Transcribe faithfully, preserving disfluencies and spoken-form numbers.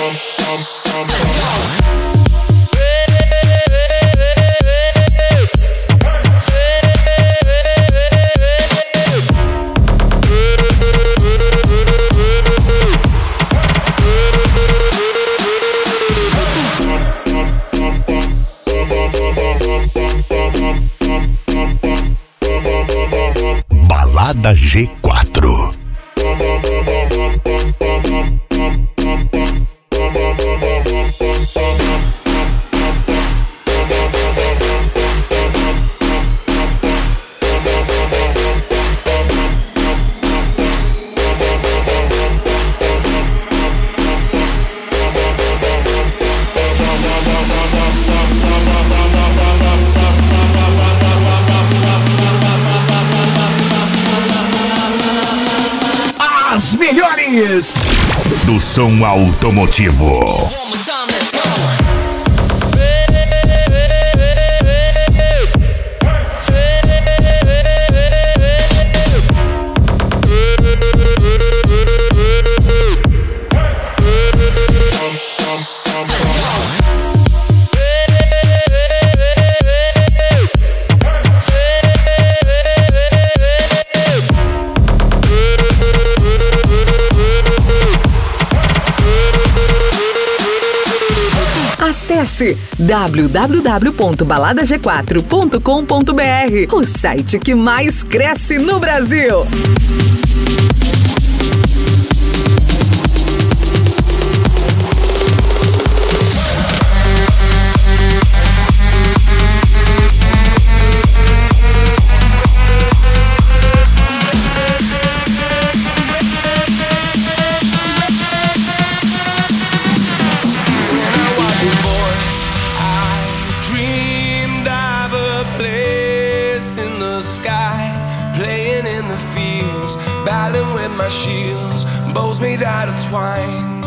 Balada G quatro. As melhores do som automotivo. Acesse w w w ponto balada g quatro ponto com ponto b r, o site que mais cresce no Brasil. Battling with my shields, bows made out of twine.